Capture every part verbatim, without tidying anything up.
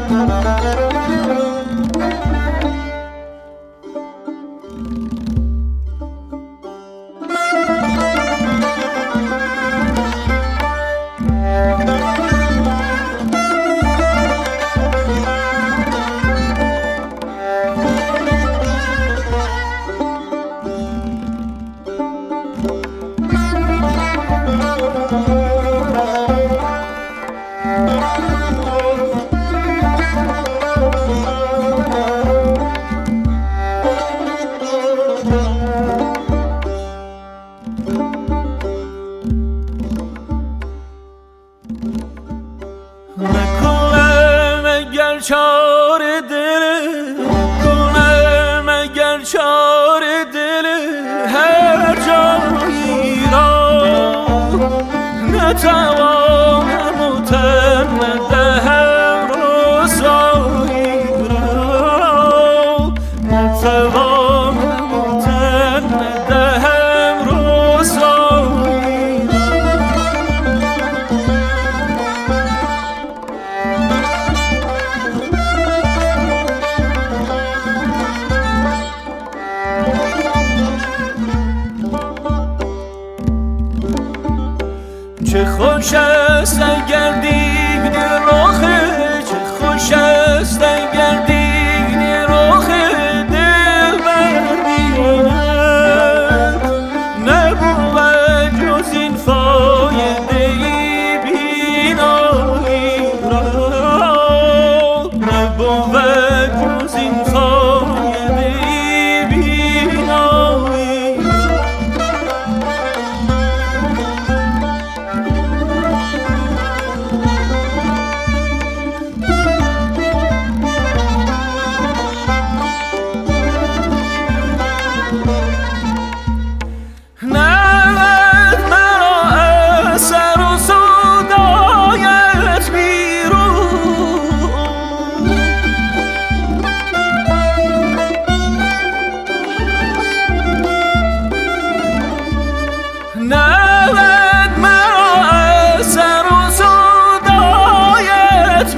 چاره دل کنم اگر چاره دل هر جایی را نتوانم و تن ندهم رسایی را نتوانم و تن ندهم رسایی چه خوش است اگر دیدی رخ چه خوش است اگر دیدی رخ دلبر بینم نبود جز این فایده ای بینایی را نبود جز این فایده ای بینایی نود مرا از سر و سودایت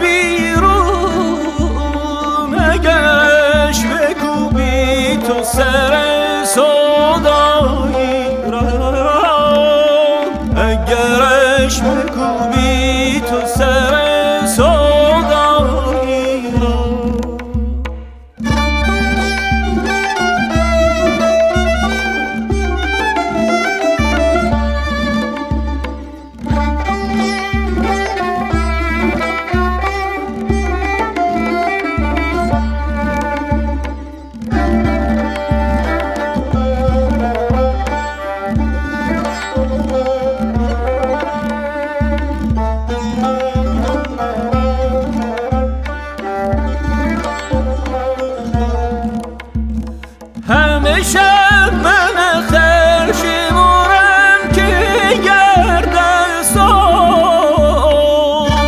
بیرون اگرش بکوبی تو سر سودایی را اگرش بکوبی تو سر سودایی را همیشه من اختر شمارم که گرده سال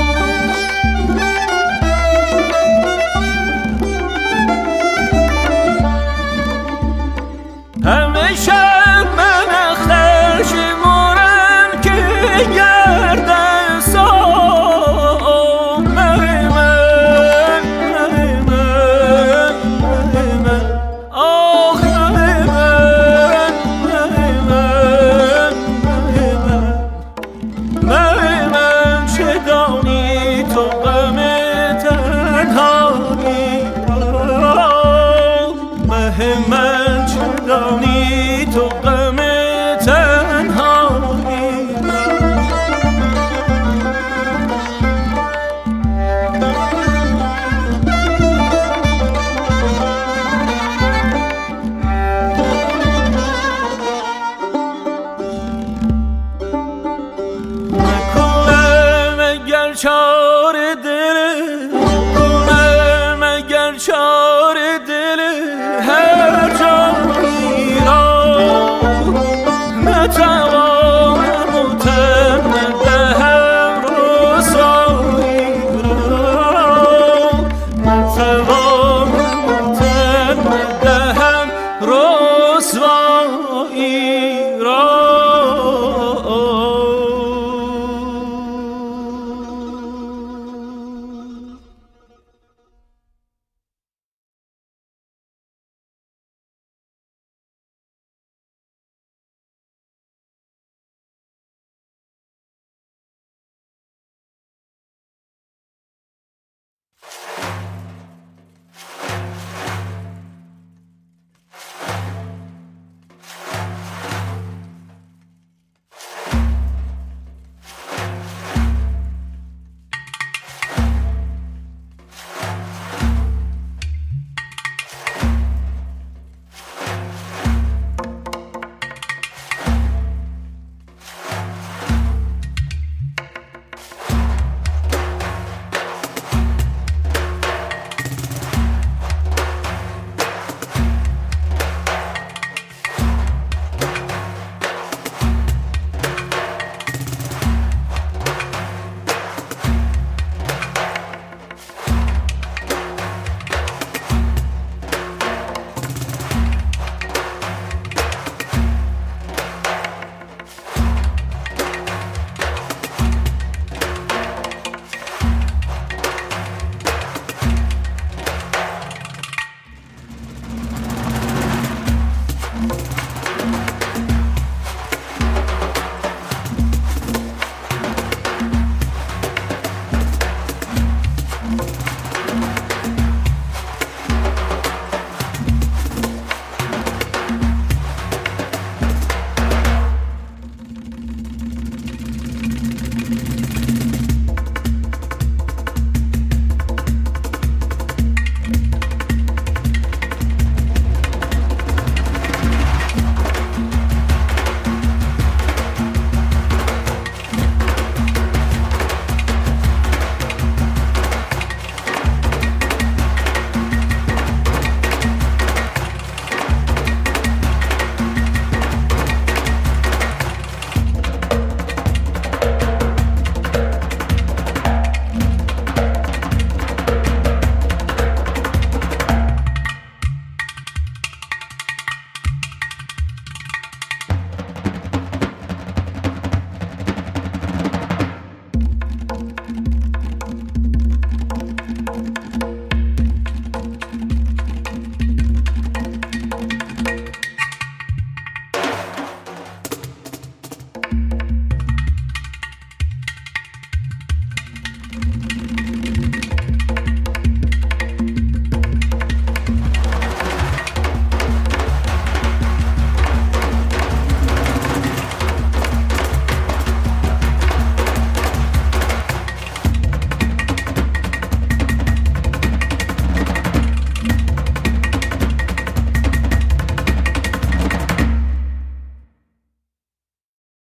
همیشه من اختر شمارم که گرده سال مهی من مهی من مهی من آخ مه من چه دانی تو غم تنهایی را مه من چه دانی تو غم تنهایی چاره دل